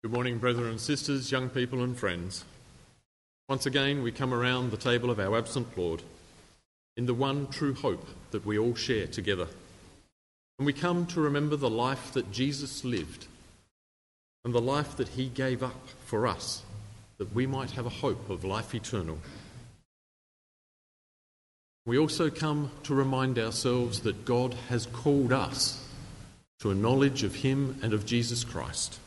Good morning, brethren and sisters, young people and friends. Once again, we come around the table of our absent Lord in the one true hope that we all share together. And we come to remember the life that Jesus lived and the life that he gave up for us, that we might have a hope of life eternal. We also come to remind ourselves that God has called us to a knowledge of him and of Jesus Christ.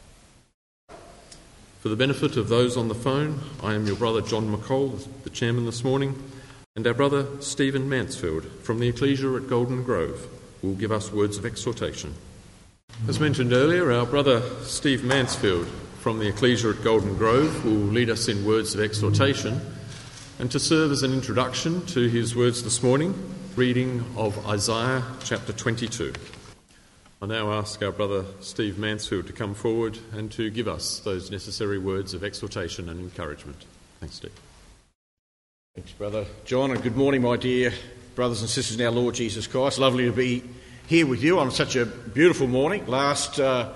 For the benefit of those on the phone, I am your brother John McColl, the chairman this morning, and our brother Stephen Mansfield from the Ecclesia at Golden Grove will give us words of exhortation. As mentioned earlier, our brother Steve Mansfield from the Ecclesia at Golden Grove will lead us in words of exhortation, and to serve as an introduction to his words this morning, reading of Isaiah chapter 22. I now ask our brother Steve Mansfield to come forward and to give us those necessary words of exhortation and encouragement. Thanks, Steve. Thanks, Brother John, and good morning, my dear brothers and sisters in our Lord Jesus Christ. Lovely to be here with you on such a beautiful morning, last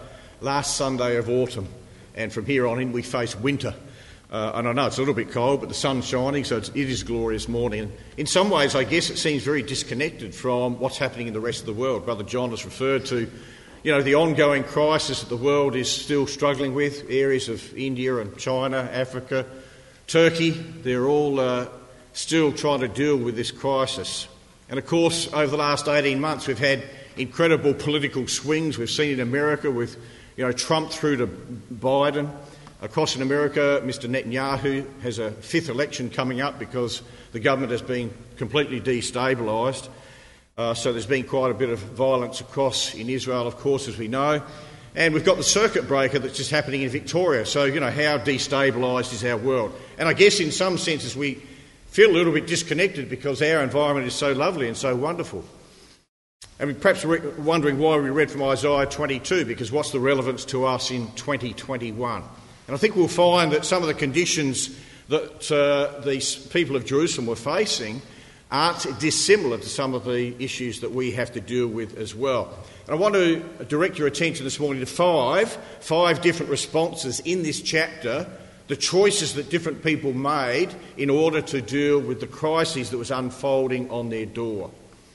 Sunday of autumn, and from here on in we face winter. And I know it's a little bit cold, but the sun's shining, so it is a glorious morning. In some ways, I guess it seems very disconnected from what's happening in the rest of the world. Brother John has referred to, the ongoing crisis that the world is still struggling with, areas of India and China, Africa, Turkey. They're all still trying to deal with this crisis. And of course, over the last 18 months, we've had incredible political swings. We've seen in America with, Trump through to Biden. Across in America, Mr Netanyahu has a fifth election coming up because the government has been completely destabilised. So there's been quite a bit of violence across in Israel, of course, as we know. And we've got the circuit breaker that's just happening in Victoria. So, how destabilised is our world? And I guess in some senses we feel a little bit disconnected because our environment is so lovely and so wonderful. And we perhaps wondering why we read from Isaiah 22, because what's the relevance to us in 2021? And I think we'll find that some of the conditions that these people of Jerusalem were facing aren't dissimilar to some of the issues that we have to deal with as well. And I want to direct your attention this morning to five different responses in this chapter, the choices that different people made in order to deal with the crisis that was unfolding on their door.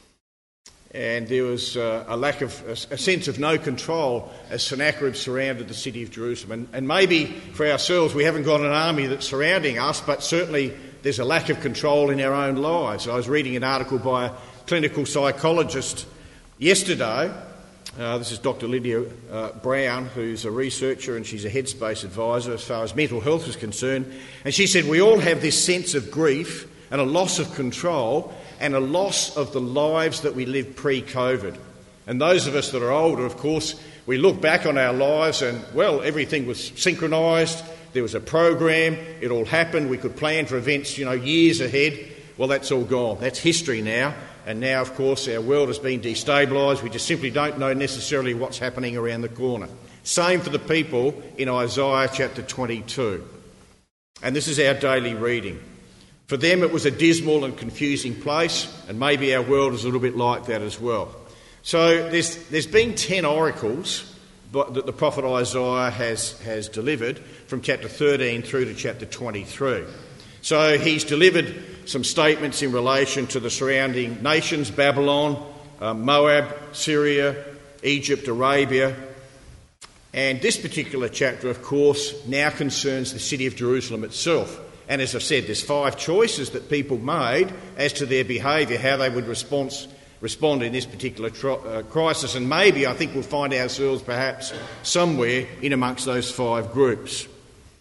And there was a sense of no control as Sennacherib surrounded the city of Jerusalem. And maybe for ourselves we haven't got an army that's surrounding us, but certainly there's a lack of control in our own lives. I was reading an article by a clinical psychologist yesterday. This is Dr. Lydia Brown, who's a researcher, and she's a Headspace advisor as far as mental health is concerned. And she said, we all have this sense of grief and a loss of control and a loss of the lives that we lived pre-COVID. And those of us that are older, of course, we look back on our lives and, everything was synchronised, there was a program, it all happened, we could plan for events, years ahead. Well, that's all gone. That's history now. And now, of course, our world has been destabilised. We just simply don't know necessarily what's happening around the corner. Same for the people in Isaiah chapter 22. And this is our daily reading. For them it was a dismal and confusing place, and maybe our world is a little bit like that as well. So there's been 10 oracles that the prophet Isaiah has delivered from chapter 13 through to chapter 23. So he's delivered some statements in relation to the surrounding nations, Babylon, Moab, Syria, Egypt, Arabia. And this particular chapter, of course, now concerns the city of Jerusalem itself. And as I've said, there's 5 choices that people made as to their behaviour, how they would respond in this particular crisis. And maybe I think we'll find ourselves perhaps somewhere in amongst those 5 groups.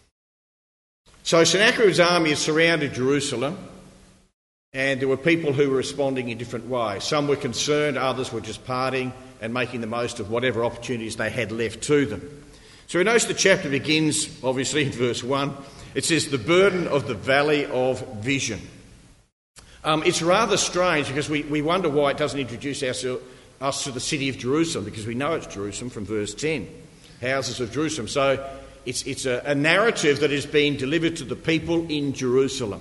So Sennacherib's army has surrounded Jerusalem, and there were people who were responding in different ways. Some were concerned, others were just partying and making the most of whatever opportunities they had left to them. So we notice the chapter begins, obviously, in verse 1. It says, the burden of the valley of vision. It's rather strange because we wonder why it doesn't introduce us to the city of Jerusalem, because we know it's Jerusalem from verse 10, houses of Jerusalem. So it's a narrative that is being delivered to the people in Jerusalem.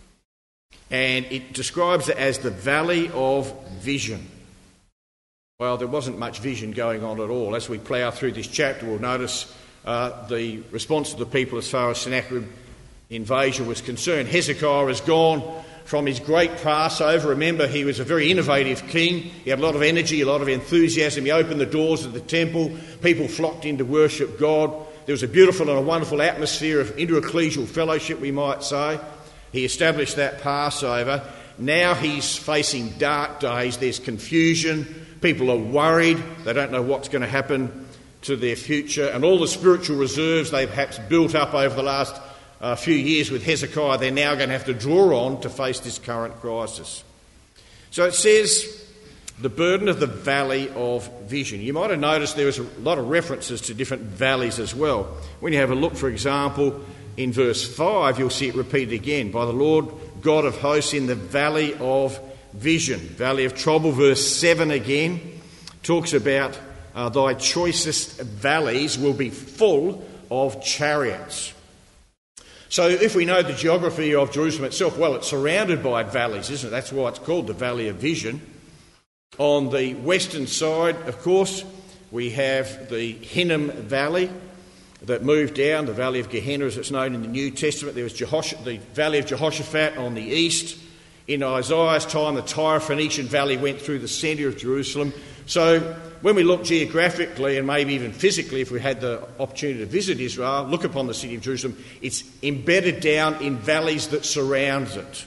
And it describes it as the valley of vision. Well, there wasn't much vision going on at all. As we plough through this chapter, we'll notice the response of the people as far as Sennacherib invasion was concerned. Hezekiah has gone from his great Passover. Remember, he was a very innovative king. He had a lot of energy, a lot of enthusiasm. He opened the doors of the temple. People flocked in to worship God. There was a beautiful and a wonderful atmosphere of inter-ecclesial fellowship, we might say. He established that Passover. Now he's facing dark days. There's confusion. People are worried. They don't know what's going to happen to their future. And all the spiritual reserves they've perhaps built up over the last few years with Hezekiah, they're now going to have to draw on to face this current crisis. So it says, the burden of the valley of vision. You might have noticed there was a lot of references to different valleys as well. When you have a look, for example, in verse 5, you'll see it repeated again. By the Lord God of hosts in the valley of vision. Valley of trouble, verse 7 again, talks about thy choicest valleys will be full of chariots. So if we know the geography of Jerusalem itself, well, it's surrounded by valleys, isn't it? That's why it's called the Valley of Vision. On the western side, of course, we have the Hinnom Valley that moved down, the Valley of Gehenna as it's known in the New Testament. There was the Valley of Jehoshaphat on the east. In Isaiah's time, the Tyre-Phoenician Valley went through the centre of Jerusalem. So when we look geographically and maybe even physically, if we had the opportunity to visit Israel, look upon the city of Jerusalem, it's embedded down in valleys that surround it.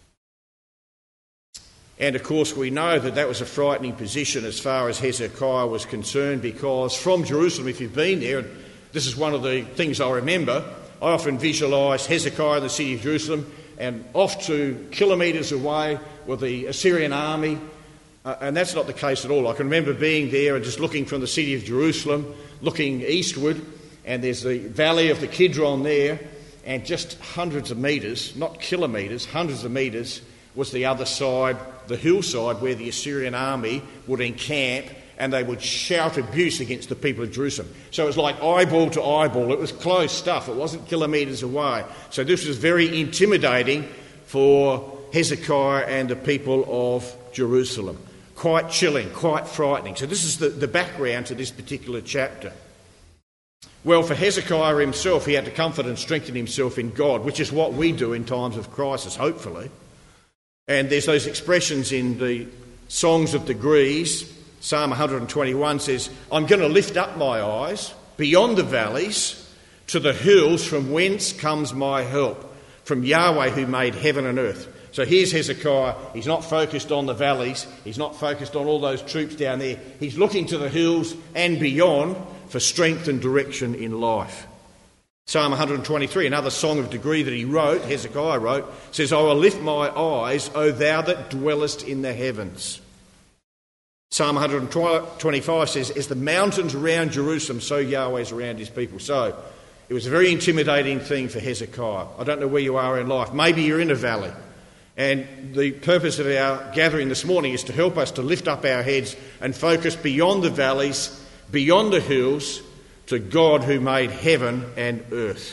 And of course we know that that was a frightening position as far as Hezekiah was concerned, because from Jerusalem, if you've been there, and this is one of the things I remember, I often visualise Hezekiah in the city of Jerusalem, and off to kilometres away were the Assyrian army. And that's not the case at all. I can remember being there and just looking from the city of Jerusalem, looking eastward, and there's the valley of the Kidron there, and just hundreds of metres, not kilometres, hundreds of metres, was the other side, the hillside where the Assyrian army would encamp, and they would shout abuse against the people of Jerusalem. So it was like eyeball to eyeball. It was close stuff. It wasn't kilometres away. So this was very intimidating for Hezekiah and the people of Jerusalem. Quite chilling, quite frightening. So this is the background to this particular chapter. Well, for Hezekiah himself, he had to comfort and strengthen himself in God, which is what we do in times of crisis, hopefully. And there's those expressions in the Songs of Degrees. Psalm 121 says, I'm going to lift up my eyes beyond the valleys to the hills from whence comes my help, from Yahweh who made heaven and earth. So here's Hezekiah. He's not focused on the valleys. He's not focused on all those troops down there. He's looking to the hills and beyond for strength and direction in life. Psalm 123, another song of degree that he wrote, Hezekiah wrote, says, I will lift my eyes, O thou that dwellest in the heavens. Psalm 125 says, as the mountains around Jerusalem, so Yahweh is around his people. So it was a very intimidating thing for Hezekiah. I don't know where you are in life. Maybe you're in a valley. And the purpose of our gathering this morning is to help us to lift up our heads and focus beyond the valleys, beyond the hills, to God who made heaven and earth.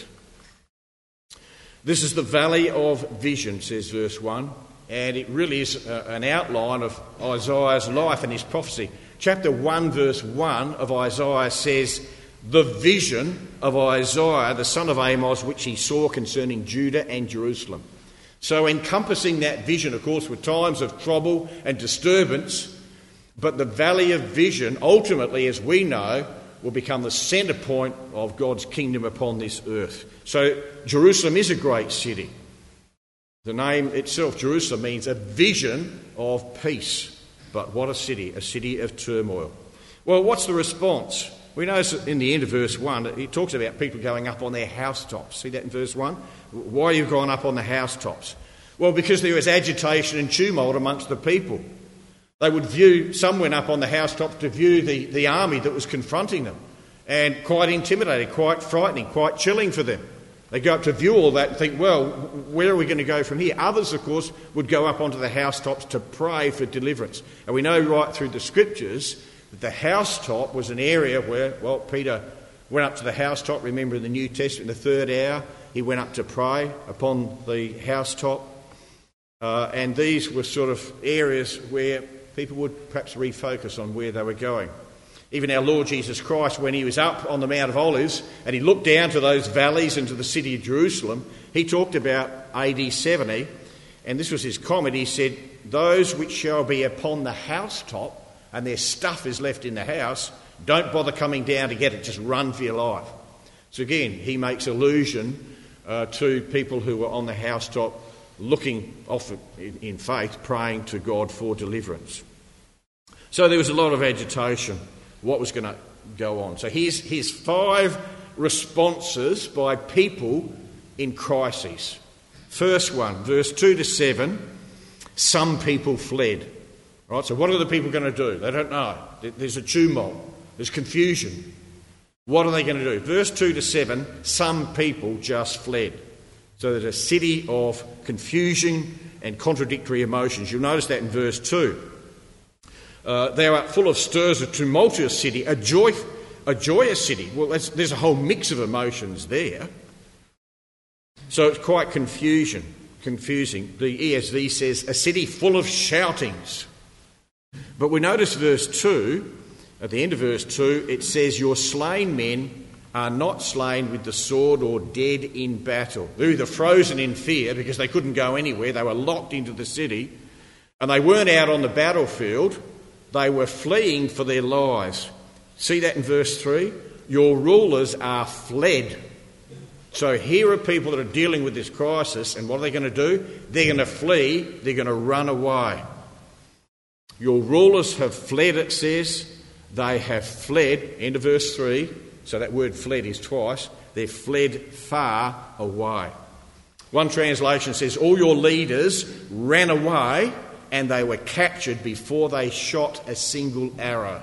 This is the valley of vision, says verse 1, and it really is an outline of Isaiah's life and his prophecy. Chapter 1, verse 1 of Isaiah says, the vision of Isaiah, the son of Amos, which he saw concerning Judah and Jerusalem. So encompassing that vision, of course, were times of trouble and disturbance, but the valley of vision, ultimately, as we know, will become the centre point of God's kingdom upon this earth. So Jerusalem is a great city. The name itself, Jerusalem, means a vision of peace. But what a city of turmoil. Well, what's the response? We notice in the end of verse 1, it talks about people going up on their housetops. See that in verse 1? Why are you going up on the housetops? Well, because there was agitation and tumult amongst the people. They would view, some went up on the housetops to view the army that was confronting them. And quite intimidating, quite frightening, quite chilling for them. They go up to view all that and think, well, where are we going to go from here? Others, of course, would go up onto the housetops to pray for deliverance. And we know right through the scriptures that the housetop was an area where, well, Peter went up to the housetop. Remember in the New Testament, in the third hour, he went up to pray upon the housetop. And these were sort of areas where people would perhaps refocus on where they were going. Even our Lord Jesus Christ, when he was up on the Mount of Olives and he looked down to those valleys and to the city of Jerusalem, he talked about AD 70, and this was his comment. He said, "Those which shall be upon the housetop and their stuff is left in the house, don't bother coming down to get it, just run for your life." So again, he makes allusion to people who were on the housetop looking off in faith, praying to God for deliverance. So there was a lot of agitation, what was going to go on. So here's 5 responses by people in crises. First one, verse 2 to 7, some people fled. Right, so what are the people going to do? They don't know. There's a tumult. There's confusion. What are they going to do? Verse 2 to 7, some people just fled. So there's a city of confusion and contradictory emotions. You'll notice that in verse 2. They are full of stirs, a tumultuous city, a joyous city. Well, there's a whole mix of emotions there. So it's quite confusing. The ESV says, a city full of shoutings. But we notice verse 2, at the end of verse 2, it says, your slain men are not slain with the sword or dead in battle. They're either frozen in fear because they couldn't go anywhere, they were locked into the city, and they weren't out on the battlefield, they were fleeing for their lives. See that in verse 3? Your rulers are fled. So here are people that are dealing with this crisis, and what are they going to do? They're going to flee, they're going to run away. Your rulers have fled, it says. They have fled, end of verse 3, so that word fled is twice. They've fled far away. One translation says, all your leaders ran away and they were captured before they shot a single arrow.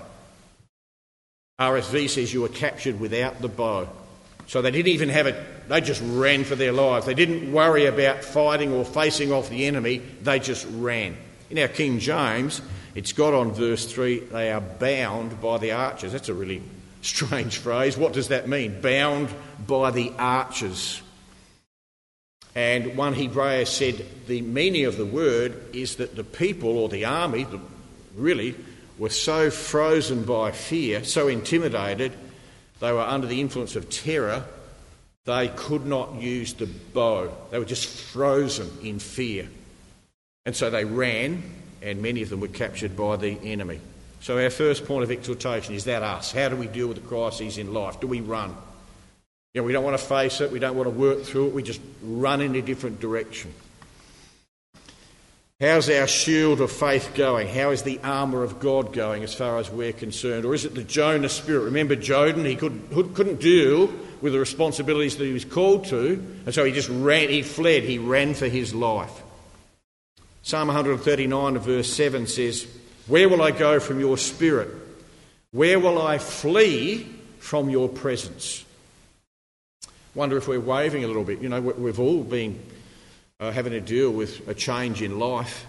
RSV says you were captured without the bow. So they didn't even have it, they just ran for their lives. They didn't worry about fighting or facing off the enemy, they just ran. In our King James, it's got on verse 3, they are bound by the archers. That's a really strange phrase. What does that mean? Bound by the archers. And one Hebraeus said the meaning of the word is that the people or the army really were so frozen by fear, so intimidated, they were under the influence of terror, they could not use the bow. They were just frozen in fear. And so they ran, and many of them were captured by the enemy. So our first point of exhortation is that us. How do we deal with the crises in life? Do we run? You know, we don't want to face it, we don't want to work through it, we just run in a different direction. How's our shield of faith going? How is the armour of God going as far as we're concerned? Or is it the Jonah spirit? Remember Jonah, he couldn't deal with the responsibilities that he was called to, and so he just ran, he fled, he ran for his life. Psalm 139 verse 7 says, where will I go from your spirit? Where will I flee from your presence? Wonder if we're wavering a little bit. You know, we've all been having to deal with a change in life.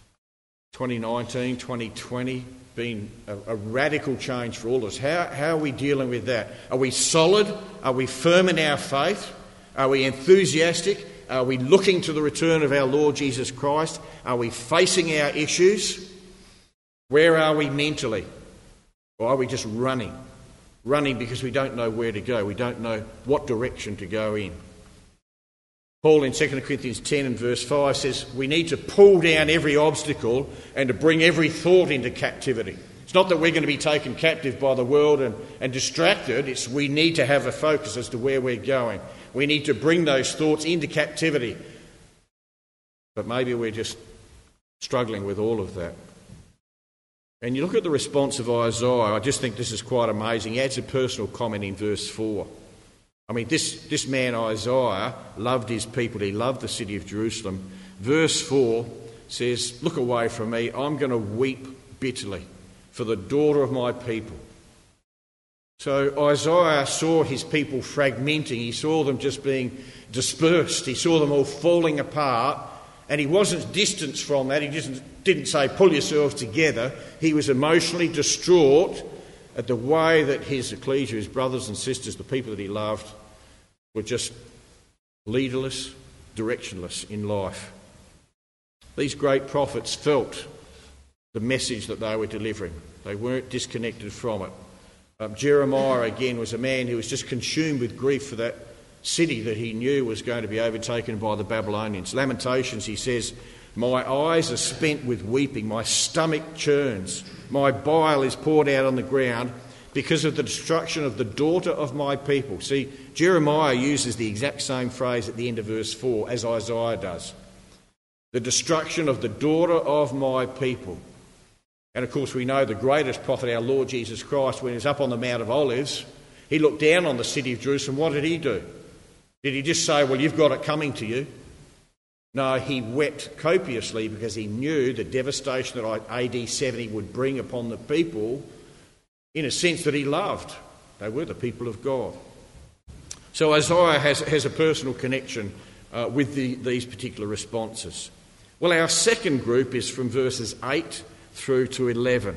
2019, 2020, been a radical change for all of us. How are we dealing with that? Are we solid? Are we firm in our faith? Are we enthusiastic? Are we looking to the return of our Lord Jesus Christ? Are we facing our issues? Where are we mentally? Or are we just running? Running because we don't know where to go. We don't know what direction to go in. Paul in 2 Corinthians 10 and verse 5 says we need to pull down every obstacle and to bring every thought into captivity. It's not that we're going to be taken captive by the world and distracted. It's we need to have a focus as to where we're going. We need to bring those thoughts into captivity. But maybe we're just struggling with all of that. And you look at the response of Isaiah, I just think this is quite amazing. He adds a personal comment in verse 4. I mean, this man Isaiah loved his people. He loved the city of Jerusalem. Verse 4 says, look away from me. I'm going to weep bitterly for the daughter of my people. So Isaiah saw his people fragmenting. He saw them just being dispersed. He saw them all falling apart. And he wasn't distanced from that. He didn't say, pull yourselves together. He was emotionally distraught at the way that his ecclesia, his brothers and sisters, the people that he loved, were just leaderless, directionless in life. These great prophets felt the message that they were delivering. They weren't disconnected from it. Jeremiah, again, was a man who was just consumed with grief for that city that he knew was going to be overtaken by the Babylonians. Lamentations, he says, "My eyes are spent with weeping, my stomach churns, my bile is poured out on the ground because of the destruction of the daughter of my people." See, Jeremiah uses the exact same phrase at the end of verse 4 as Isaiah does. The destruction of the daughter of my people. And of course we know the greatest prophet, our Lord Jesus Christ, when he was up on the Mount of Olives, he looked down on the city of Jerusalem. What did he do? Did he just say, "Well, you've got it coming to you"? No, he wept copiously because he knew the devastation that AD 70 would bring upon the people in a sense that he loved. They were the people of God. So Isaiah has a personal connection with these particular responses. Well, our second group is from verses 8 through to 11.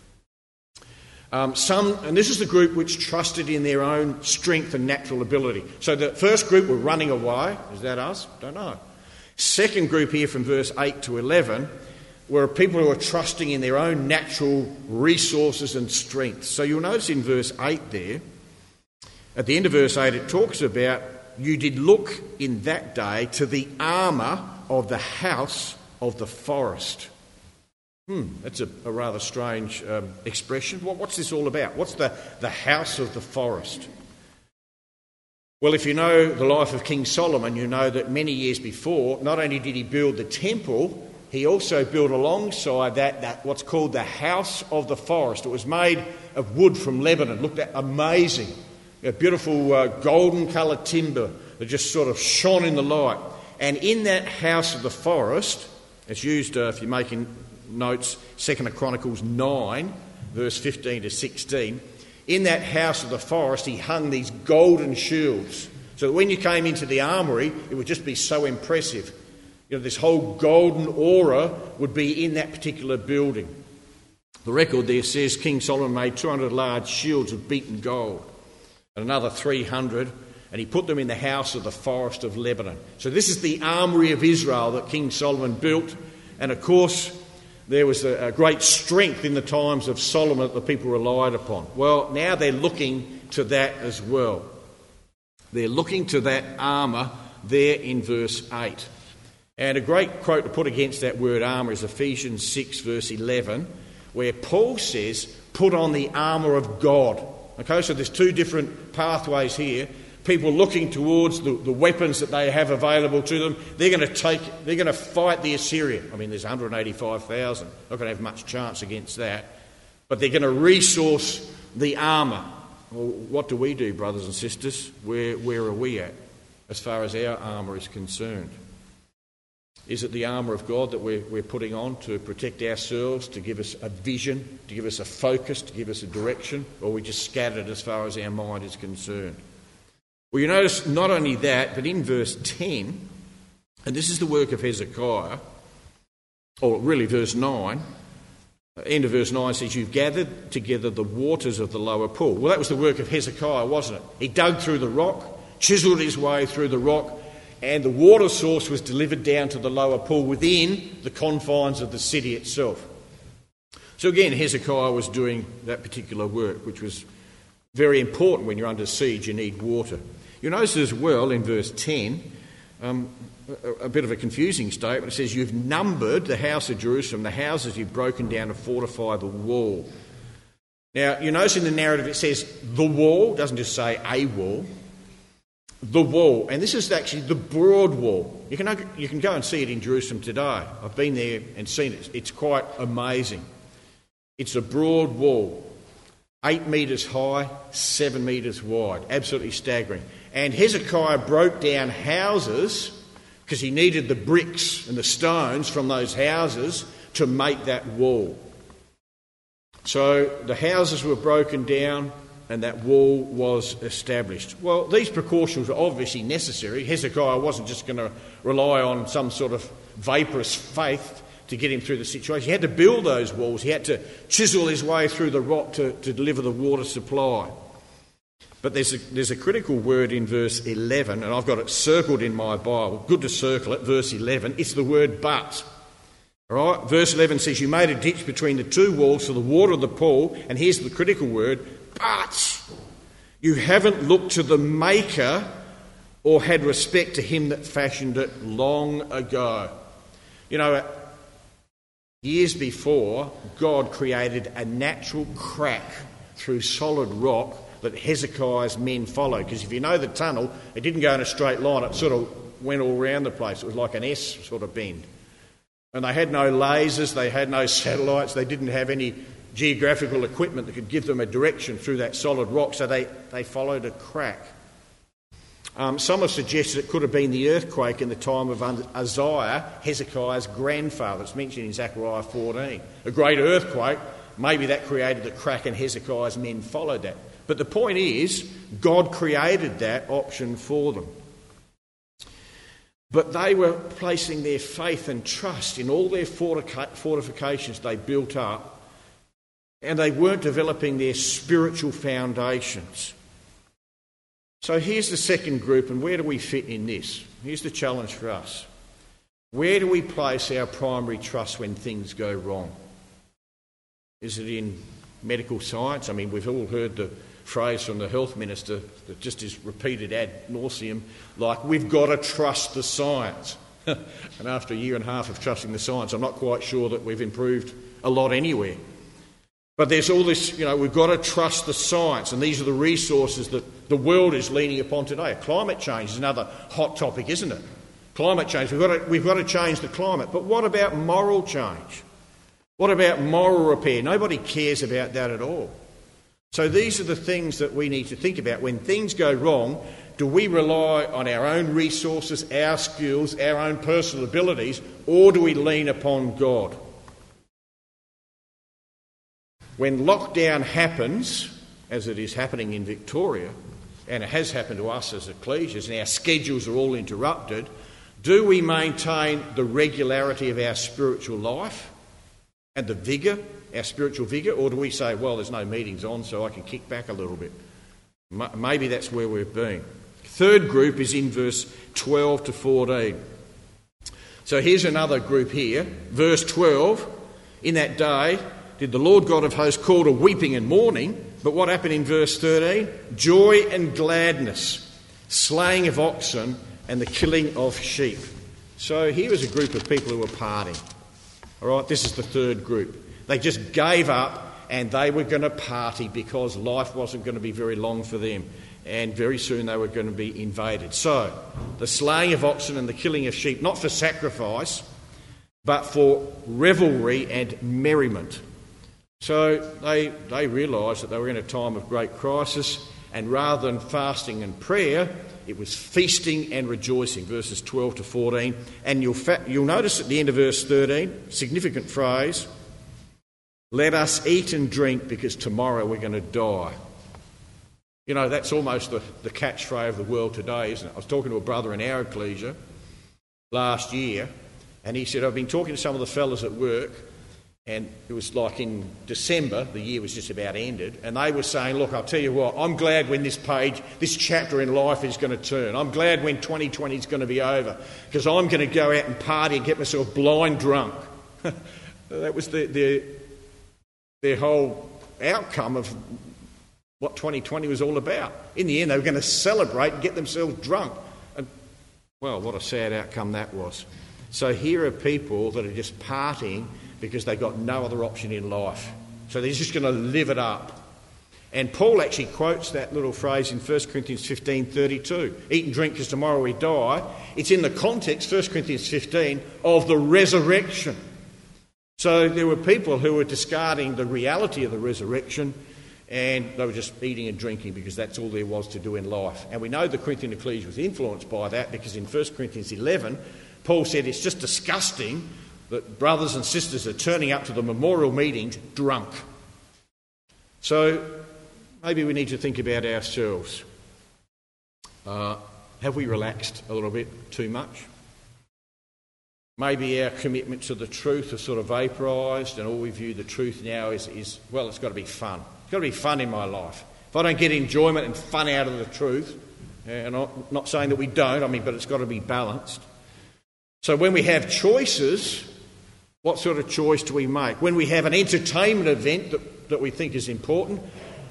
And this is the group which trusted in their own strength and natural ability. So the first group were running away. Is that us? Don't know. Second group here from verse 8 to 11 were people who were trusting in their own natural resources and strength. So you'll notice in verse 8 there, at the end of verse 8, it talks about, "You did look in that day to the armour of the house of the forest." That's a rather strange expression. What's this all about? What's the house of the forest? Well, if you know the life of King Solomon, you know that many years before, not only did he build the temple, he also built alongside that what's called the house of the forest. It was made of wood from Lebanon. Looked amazing. A beautiful golden coloured timber that just sort of shone in the light. And in that house of the forest, it's used, if you're making notes, 2 Chronicles 9, verse 15 to 16. In that house of the forest, he hung these golden shields, so that when you came into the armoury, it would just be so impressive. You know, this whole golden aura would be in that particular building. The record there says King Solomon made 200 large shields of beaten gold, and another 300, and he put them in the house of the forest of Lebanon. So this is the armoury of Israel that King Solomon built, and of course there was a great strength in the times of Solomon that the people relied upon. Well, now they're looking to that as well. They're looking to that armour there in verse 8. And a great quote to put against that word armour is Ephesians 6 verse 11, where Paul says, "Put on the armour of God." Okay, so there's two different pathways here. People looking towards the weapons that they have available to them. They're going to fight the Assyrian. I mean, there's 185,000. Not going to have much chance against that. But they're going to resource the armour. Well, what do we do, brothers and sisters? Where are we at as far as our armour is concerned? Is it the armour of God that we're putting on to protect ourselves, to give us a vision, to give us a focus, to give us a direction? Or are we just scattered as far as our mind is concerned? Well, you notice not only that, but in verse 10, and this is the work of Hezekiah, or really verse 9, end of verse 9 says, "You've gathered together the waters of the lower pool." Well, that was the work of Hezekiah, wasn't it? He dug through the rock, chiselled his way through the rock, and the water source was delivered down to the lower pool within the confines of the city itself. So again, Hezekiah was doing that particular work, which was very important. When you're under siege, you need water. You'll notice as well in verse 10, a bit of a confusing statement. It says, "You've numbered the house of Jerusalem, the houses you've broken down to fortify the wall." Now, you notice in the narrative it says the wall, it doesn't just say a wall. The wall, and this is actually the broad wall. You can go and see it in Jerusalem today. I've been there and seen it. It's quite amazing. It's a broad wall, 8 metres high, 7 metres wide. Absolutely staggering. And Hezekiah broke down houses because he needed the bricks and the stones from those houses to make that wall. So the houses were broken down and that wall was established. Well, these precautions were obviously necessary. Hezekiah wasn't just going to rely on some sort of vaporous faith to get him through the situation. He had to build those walls. He had to chisel his way through the rock to deliver the water supply. But there's a critical word in verse 11, and I've got it circled in my Bible. Good to circle it, verse 11. It's the word "but." All right? Verse 11 says, "You made a ditch between the two walls for the water of the pool," and here's the critical word, but you haven't looked to the Maker or had respect to him that fashioned it long ago. You know, years before, God created a natural crack through solid rock that Hezekiah's men followed. Because if you know the tunnel, it didn't go in a straight line. It sort of went all around the place. It was like an S sort of bend. And they had no lasers, they had no satellites, they didn't have any geographical equipment that could give them a direction through that solid rock, so they followed a crack. Some have suggested it could have been the earthquake in the time of Uzziah, Hezekiah's grandfather. It's mentioned in Zechariah 14. A great earthquake, maybe that created the crack and Hezekiah's men followed that. But the point is, God created that option for them. But they were placing their faith and trust in all their fortifications they built up, and they weren't developing their spiritual foundations. So here's the second group, and where do we fit in this? Here's the challenge for us. Where do we place our primary trust when things go wrong? Is it in medical science? I mean, we've all heard the phrase from the health minister that just is repeated ad nauseum, like, we've got to trust the science. And after a year and a half of trusting the science, I'm not quite sure that we've improved a lot anywhere. But there's all this, we've got to trust the science, and these are the resources that the world is leaning upon today. Climate change is another hot topic, isn't it? Climate change, we've got to change the climate. But what about moral change? What about moral repair? Nobody cares about that at all. So these are the things that we need to think about. When things go wrong, do we rely on our own resources, our skills, our own personal abilities, or do we lean upon God? When lockdown happens, as it is happening in Victoria, and it has happened to us as ecclesias, and our schedules are all interrupted, do we maintain the regularity of our spiritual life and the vigour, our spiritual vigour, or do we say, well, there's no meetings on, so I can kick back a little bit? Maybe that's where we've been. Third group is in verse 12 to 14. So here's another group here. Verse 12, in that day did the Lord God of hosts call to weeping and mourning, but what happened in verse 13? Joy and gladness, slaying of oxen and the killing of sheep. So here was a group of people who were partying. All right, this is the third group. They just gave up and they were going to party because life wasn't going to be very long for them. And very soon they were going to be invaded. So, the slaying of oxen and the killing of sheep, not for sacrifice, but for revelry and merriment. So they realised that they were in a time of great crisis, and rather than fasting and prayer, it was feasting and rejoicing, verses 12 to 14. And you'll notice at the end of verse 13, significant phrase, let us eat and drink because tomorrow we're going to die. That's almost the catchphrase of the world today, isn't it? I was talking to a brother in our ecclesia last year, and he said, I've been talking to some of the fellas at work, and it was like in December, the year was just about ended, and they were saying, look, I'll tell you what, I'm glad when this chapter in life is going to turn. I'm glad when 2020 is going to be over, because I'm going to go out and party and get myself blind drunk. That was their whole outcome of what 2020 was all about. In the end, they were going to celebrate and get themselves drunk. And, well, what a sad outcome that was. So here are people that are just partying because they've got no other option in life. So they're just going to live it up. And Paul actually quotes that little phrase in 1 Corinthians 15:32. Eat and drink because tomorrow we die. It's in the context, 1 Corinthians 15, of the resurrection. So there were people who were discarding the reality of the resurrection, and they were just eating and drinking because that's all there was to do in life. And we know the Corinthian ecclesia was influenced by that because in 1 Corinthians 11, Paul said it's just disgusting that brothers and sisters are turning up to the memorial meetings drunk. So maybe we need to think about ourselves. Have we relaxed a little bit too much? Maybe our commitment to the truth has sort of vaporised, and all we view the truth now is, well, it's got to be fun. It's got to be fun in my life. If I don't get enjoyment and fun out of the truth, and I'm not saying that we don't, but it's got to be balanced. So when we have choices, what sort of choice do we make? When we have an entertainment event that we think is important,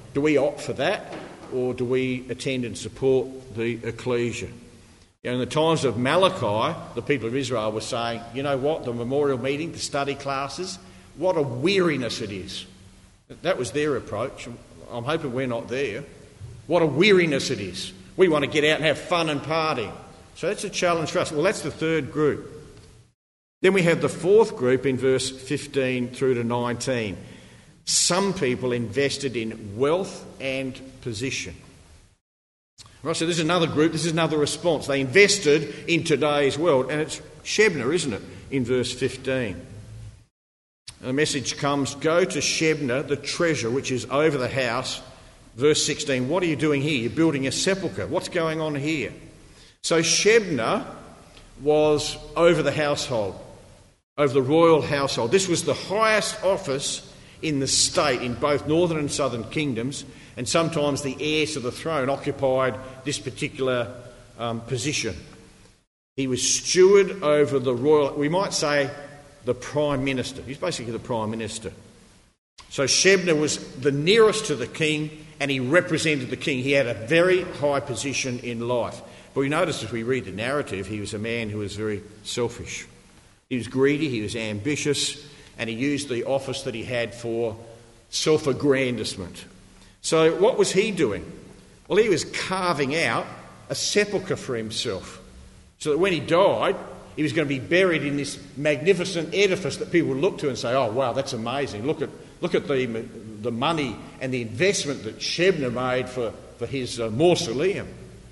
Do we opt for that, or do we attend and support the ecclesia? In the times of Malachi, the people of Israel were saying, you know what, the memorial meeting, the study classes, what a weariness it is. That was their approach. I'm hoping we're not there. What a weariness it is. We want to get out and have fun and party. So that's a challenge for us. Well, that's the third group. Then we have the fourth group in verse 15 through to 19. Some people invested in wealth and position. Right, so this is another group, this is another response. They invested in today's world, and it's Shebna, isn't it, in verse 15. The message comes, go to Shebna, the treasure which is over the house. Verse 16, what are you doing here? You're building a sepulchre. What's going on here? So Shebna was over the household, over the royal household. This was the highest office in the state, in both northern and southern kingdoms, and sometimes the heir to the throne occupied this particular position. He was steward over the royal, we might say the Prime Minister. He's basically the Prime Minister. So Shebna was the nearest to the king, and he represented the king. He had a very high position in life. But we notice as we read the narrative, he was a man who was very selfish. He was greedy, he was ambitious, and he used the office that he had for self-aggrandisement. So what was he doing? Well, he was carving out a sepulchre for himself, so that when he died, he was going to be buried in this magnificent edifice that people would look to and say, oh, wow, that's amazing. Look at the money and the investment that Shebna made for his mausoleum.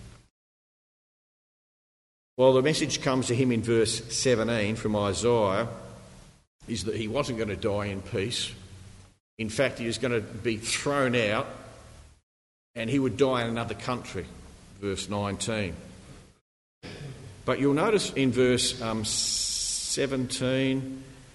Well, the message comes to him in verse 17 from Isaiah, is that he wasn't going to die in peace. In fact, he was going to be thrown out and he would die in another country, verse 19. But you'll notice in verse 18,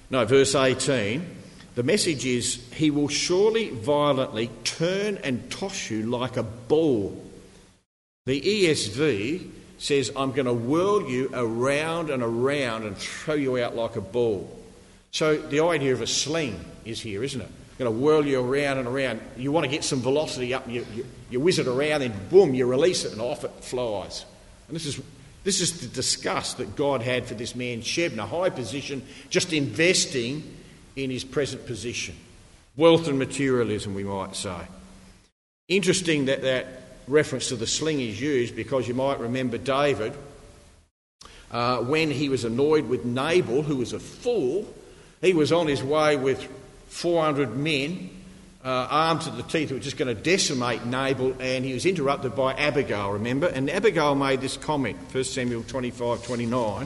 the message is, he will surely violently turn and toss you like a ball. The ESV says, I'm going to whirl you around and around and throw you out like a ball. So the idea of a sling is here, isn't it? Going to whirl you around and around. You want to get some velocity up, you whiz it around, and boom, you release it, and off it flies. And this is the disgust that God had for this man Shebna, high position, just investing in his present position. Wealth and materialism, we might say. Interesting that reference to the sling is used, because you might remember David, when he was annoyed with Nabal, who was a fool. He was on his way with 400 men, armed to the teeth, who were just going to decimate Nabal, and he was interrupted by Abigail, remember? And Abigail made this comment, 1 Samuel 25:29.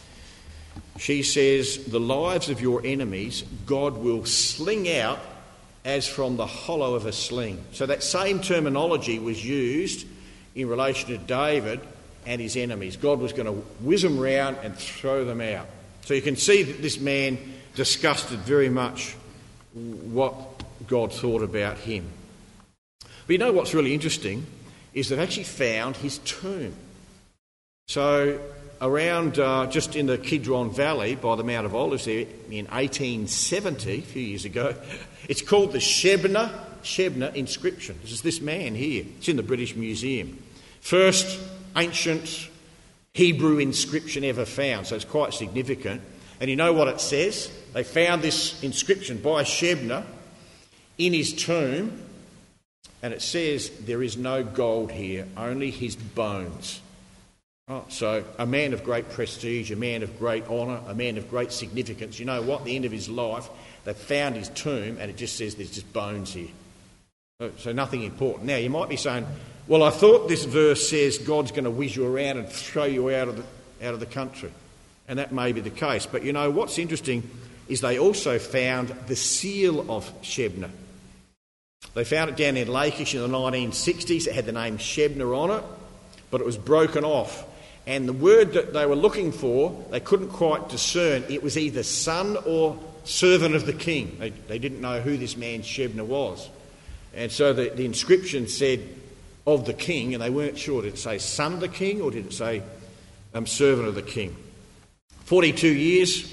She says, the lives of your enemies God will sling out as from the hollow of a sling. So that same terminology was used in relation to David and his enemies. God was going to whiz them round and throw them out. So you can see that this man disgusted very much what God thought about him. But you know what's really interesting is they've actually found his tomb. So around just in the Kidron Valley by the Mount of Olives there in 1870, a few years ago, it's called the Shebna inscription. This is this man here. It's in the British Museum. First ancient Hebrew inscription ever found, so it's quite significant. And you know what it says? They found this inscription by Shebna in his tomb, and it says, there is no gold here, only his bones. Oh, so a man of great prestige, a man of great honour, a man of great significance. You know what? At the end of his life, they found his tomb, and it just says there's just bones here. So nothing important. Now, you might be saying, well, I thought this verse says God's going to whiz you around and throw you out of the country. And that may be the case. But you know, what's interesting is they also found the seal of Shebna. They found it down in Lachish in the 1960s. It had the name Shebna on it, but it was broken off. And the word that they were looking for, they couldn't quite discern. It was either son or servant of the king. They didn't know who this man Shebna was. And so the inscription said of the king, and they weren't sure. Did it say son of the king, or did it say servant of the king? 42 years,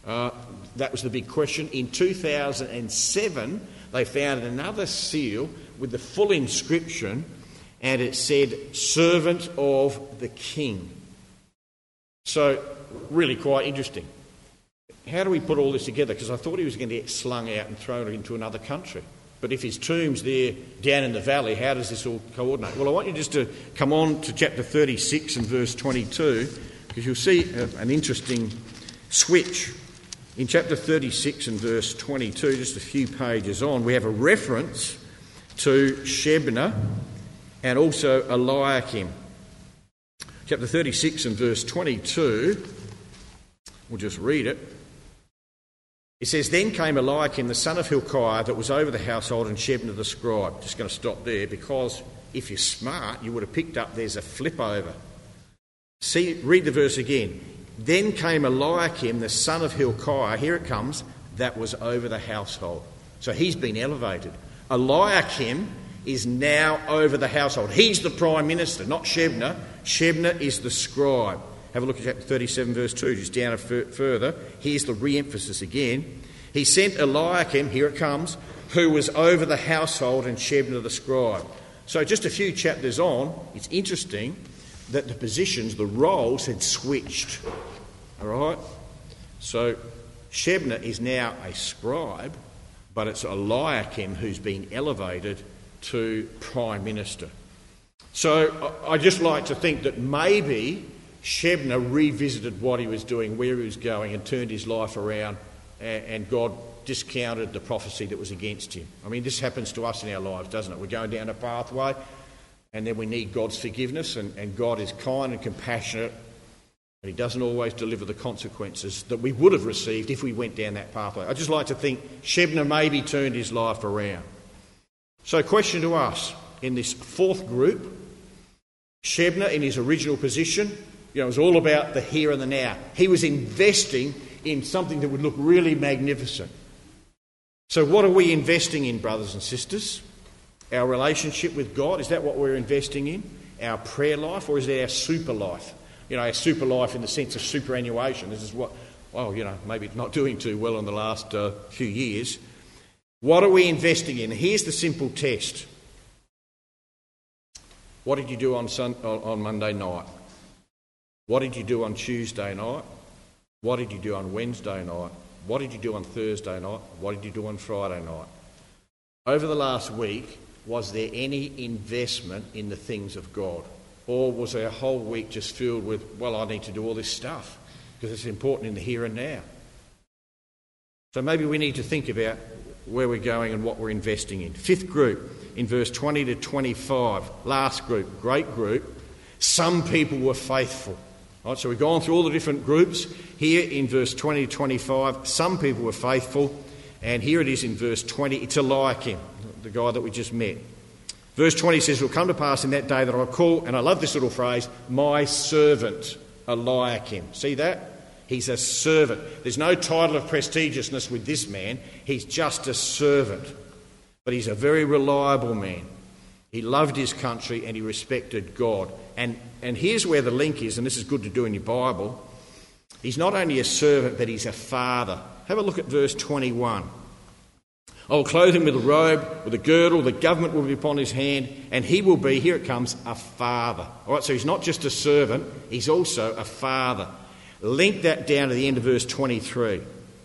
that was the big question. In 2007, they found another seal with the full inscription, and it said, "Servant of the King." So, really quite interesting. How do we put all this together? Because I thought he was going to get slung out and thrown into another country. But if his tomb's there down in the valley, how does this all coordinate? Well, I want you just to come on to chapter 36 and verse 22, because you'll see an interesting switch. In chapter 36 and verse 22, just a few pages on, we have a reference to Shebna and also Eliakim. Chapter 36 and verse 22, we'll just read it. It says, "Then came Eliakim, the son of Hilkiah, that was over the household, and Shebna the scribe." Just going to stop there, because if you're smart, you would have picked up there's a flip over. See, read the verse again. "Then came Eliakim, the son of Hilkiah," here it comes, "that was over the household." So he's been elevated. Eliakim is now over the household. He's the prime minister, not Shebna. Shebna is the scribe. Have a look at chapter 37, verse 2, just down further. Here's the re-emphasis again. "He sent Eliakim," here it comes, "who was over the household, and Shebna the scribe." So just a few chapters on, it's interesting that the positions, the roles had switched. All right? So Shebna is now a scribe, but it's Eliakim who's been elevated to prime minister. So I just like to think that maybe Shebna revisited what he was doing, where he was going, and turned his life around, and God discounted the prophecy that was against him. I mean, this happens to us in our lives, doesn't it? We're going down a pathway, and then we need God's forgiveness, and God is kind and compassionate, and he doesn't always deliver the consequences that we would have received if we went down that pathway. I just like to think Shebna maybe turned his life around. So question to us, in this fourth group, Shebna in his original position, it was all about the here and the now. He was investing in something that would look really magnificent. So what are we investing in, brothers and sisters? Our relationship with God, is that what we're investing in? Our prayer life, or is it our super life? Our super life in the sense of superannuation. This is what, maybe it's not doing too well in the last few years. What are we investing in? Here's the simple test. What did you do on Monday night? What did you do on Tuesday night? What did you do on Wednesday night? What did you do on Thursday night? What did you do on Friday night? Over the last week, was there any investment in the things of God? Or was our whole week just filled with, I need to do all this stuff because it's important in the here and now? So maybe we need to think about where we're going and what we're investing in. Fifth group, in verse 20 to 25. Last group, great group. Some people were faithful. Right, so we've gone through all the different groups. Here in verse 20 to 25, some people were faithful. And here it is in verse 20, it's Eliakim, the guy that we just met. Verse 20 says, "It will come to pass in that day that I'll call," and I love this little phrase, "my servant Eliakim." See that? He's a servant. There's no title of prestigiousness with this man. He's just a servant. But he's a very reliable man. He loved his country and he respected God. And here's where the link is, and this is good to do in your Bible. He's not only a servant, but he's a father. Have a look at verse 21. "I will clothe him with a robe, with a girdle, the government will be upon his hand, and he will be," here it comes, "a father." All right, so he's not just a servant, he's also a father. Link that down to the end of verse 23.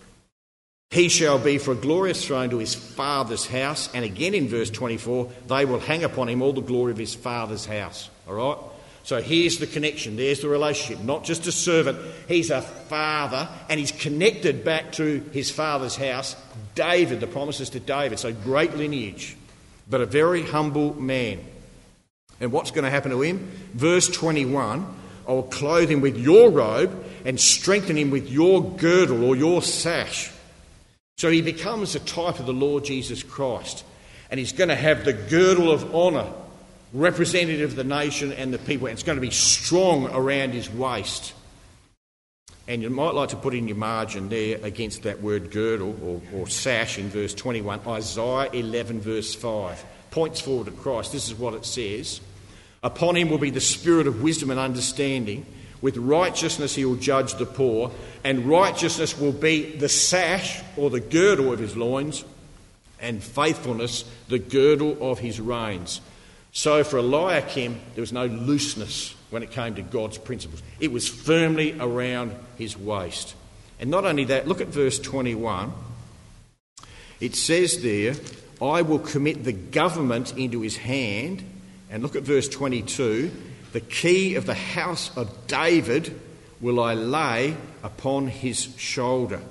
"He shall be for a glorious throne to his father's house." And again in verse 24, "They will hang upon him all the glory of his father's house." All right? So here's the connection. There's the relationship. Not just a servant. He's a father, and he's connected back to his father's house. David, the promises to David. So great lineage, but a very humble man. And what's going to happen to him? Verse 21, "I will clothe him with your robe and strengthen him with your girdle," or your sash. So he becomes a type of the Lord Jesus Christ. And he's going to have the girdle of honour, representative of the nation and the people. And it's going to be strong around his waist. And you might like to put in your margin there against that word girdle or sash in verse 21, Isaiah 11 verse 5. Points forward to Christ. This is what it says. "Upon him will be the spirit of wisdom and understanding. With righteousness he will judge the poor, and righteousness will be the sash or the girdle of his loins, and faithfulness the girdle of his reins. So for Eliakim, there was no looseness when it came to God's principles. It was firmly around his waist. And not only that, look at verse 21. It says there, I will commit the government into his hand. And look at verse 22. The key of the house of David will I lay upon his shoulder.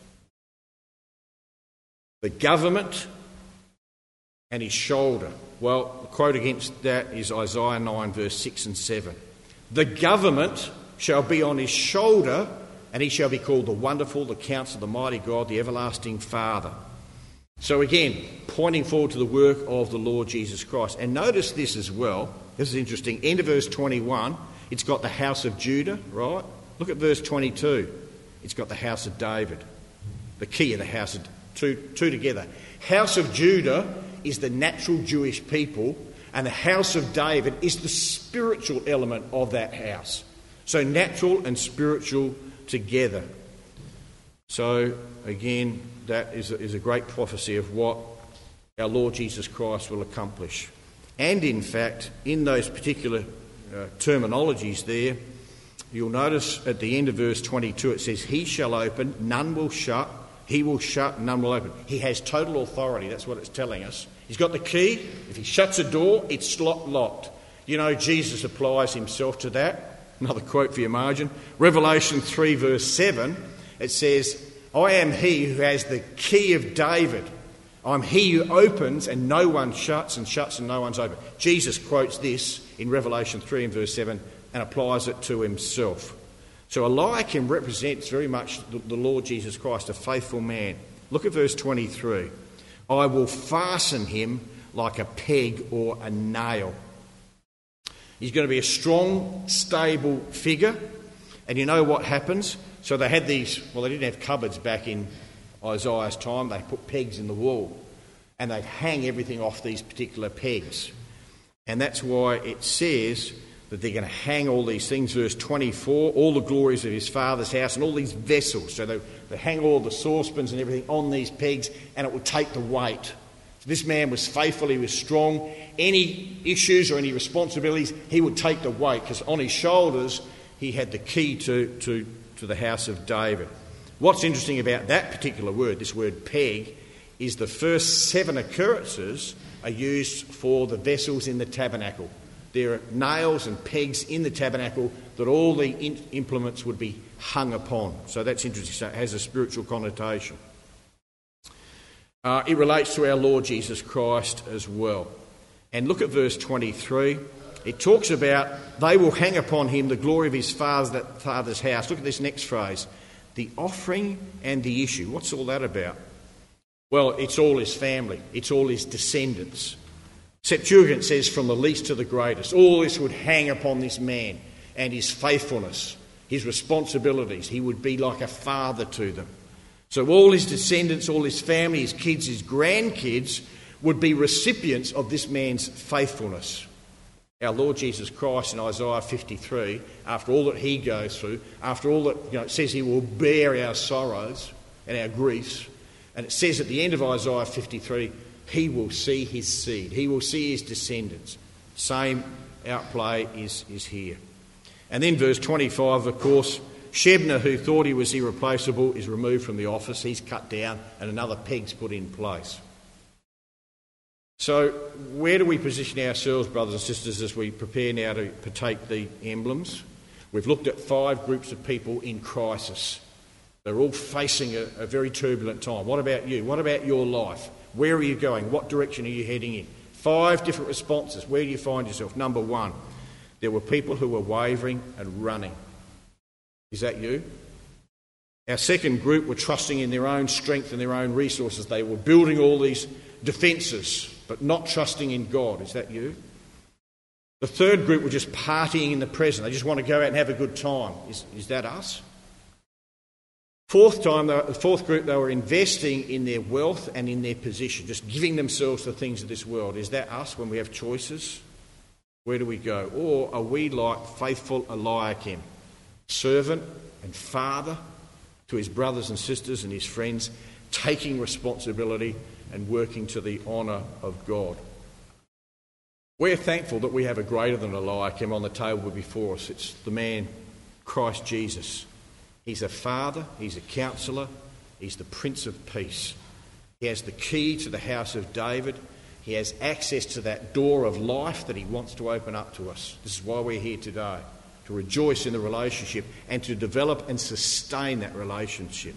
The government and his shoulder. Well, the quote against that is Isaiah 9, verse 6 and 7. The government shall be on his shoulder, and he shall be called the Wonderful, the Counselor, the Mighty God, the Everlasting Father. So again, pointing forward to the work of the Lord Jesus Christ. And notice this as well. This is interesting. End of verse 21, it's got the house of Judah, right? Look at verse 22. It's got the house of David. The key of the house of two together. House of Judah is the natural Jewish people, and the house of David is the spiritual element of that house. So natural and spiritual together. So again, that is a great prophecy of what our Lord Jesus Christ will accomplish. And in fact, in those particular terminologies there, you'll notice at the end of verse 22 it says, he shall open, none will shut. He will shut, none will open. He has total authority, that's what it's telling us. He's got the key. If he shuts a door, it's locked. You know, Jesus applies himself to that. Another quote for your margin. Revelation 3 verse 7, it says, I am he who has the key of David. I'm he who opens and no one shuts, and shuts and no one's open. Jesus quotes this in Revelation 3 and verse 7 and applies it to himself. So Eliakim represents very much the Lord Jesus Christ, a faithful man. Look at verse 23. I will fasten him like a peg or a nail. He's going to be a strong, stable figure. And you know what happens? So they had these, well, they didn't have cupboards back in Isaiah's time. They put pegs in the wall and they'd hang everything off these particular pegs. And that's why it says that they're going to hang all these things. Verse 24, all the glories of his father's house and all these vessels. So they hang all the saucepans and everything on these pegs, and it will take the weight. So this man was faithful, he was strong. Any issues or any responsibilities, he would take the weight, because on his shoulders he had the key to the house of David. What's interesting about that particular word, this word peg, is the first 7 occurrences are used for the vessels in the tabernacle. There are nails and pegs in the tabernacle that all the implements would be hung upon. So that's interesting. So it has a spiritual connotation. It relates to our Lord Jesus Christ as well. And look at verse 23. It talks about they will hang upon him the glory of his father's house. Look at this next phrase. The offering and the issue. What's all that about? Well, it's all his family. It's all his descendants. Septuagint says from the least to the greatest. All this would hang upon this man and his faithfulness, his responsibilities. He would be like a father to them. So all his descendants, all his family, his kids, his grandkids would be recipients of this man's faithfulness. Our Lord Jesus Christ in Isaiah 53, after all that he goes through, after all that, it says he will bear our sorrows and our griefs. And it says at the end of Isaiah 53, he will see his seed. He will see his descendants. Same outplay is here. And then verse 25, of course, Shebna, who thought he was irreplaceable, is removed from the office. He's cut down and another peg's put in place. So where do we position ourselves, brothers and sisters, as we prepare now to partake the emblems? We've looked at 5 groups of people in crisis. They're all facing a very turbulent time. What about you? What about your life? Where are you going? What direction are you heading in? 5 different responses. Where do you find yourself? Number 1, there were people who were wavering and running. Is that you? Our second group were trusting in their own strength and their own resources. They were building all these defences, but not trusting in God. Is that you? The third group were just partying in the present. They just want to go out and have a good time. Is that us? The fourth group, they were investing in their wealth and in their position, just giving themselves to the things of this world. Is that us when we have choices? Where do we go? Or are we like faithful Eliakim, servant and father to his brothers and sisters and his friends, taking responsibility and working to the honour of God. We're thankful that we have a greater than Eliakim on the table before us. It's the man, Christ Jesus. He's a father, he's a counsellor, he's the Prince of Peace. He has the key to the house of David. He has access to that door of life that he wants to open up to us. This is why we're here today, to rejoice in the relationship and to develop and sustain that relationship.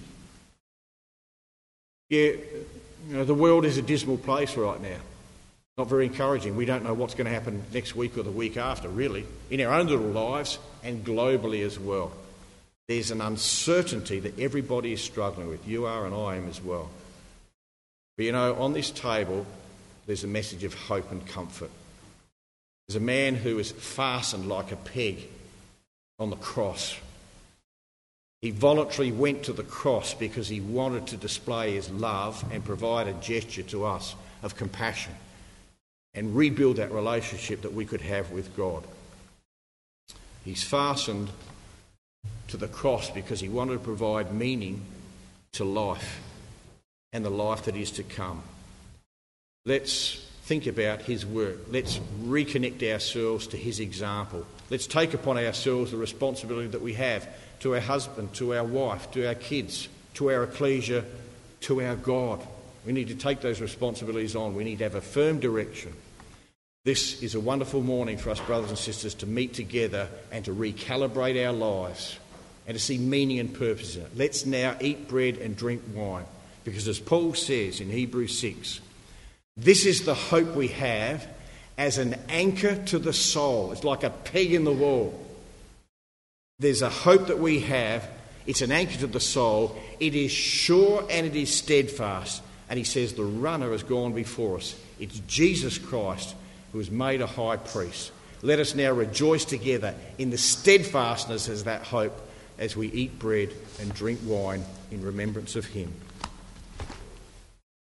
Yeah, the world is a dismal place right now. Not very encouraging. We don't know what's going to happen next week or the week after, really, in our own little lives and globally as well. There's an uncertainty that everybody is struggling with. You are and I am as well. But on this table, there's a message of hope and comfort. There's a man who is fastened like a peg on the cross. He voluntarily went to the cross because he wanted to display his love and provide a gesture to us of compassion and rebuild that relationship that we could have with God. He's fastened to the cross because he wanted to provide meaning to life and the life that is to come. Let's think about his work. Let's reconnect ourselves to his example. Let's take upon ourselves the responsibility that we have to our husband, to our wife, to our kids, to our ecclesia, to our God. We need to take those responsibilities on. We need to have a firm direction. This is a wonderful morning for us, brothers and sisters, to meet together and to recalibrate our lives and to see meaning and purpose in it. Let's now eat bread and drink wine, because as Paul says in Hebrews 6, this is the hope we have as an anchor to the soul. It's like a peg in the wall. There's a hope that we have. It's an anchor to the soul. It is sure and it is steadfast. And he says the runner has gone before us. It's Jesus Christ who is made a high priest. Let us now rejoice together in the steadfastness of that hope as we eat bread and drink wine in remembrance of him.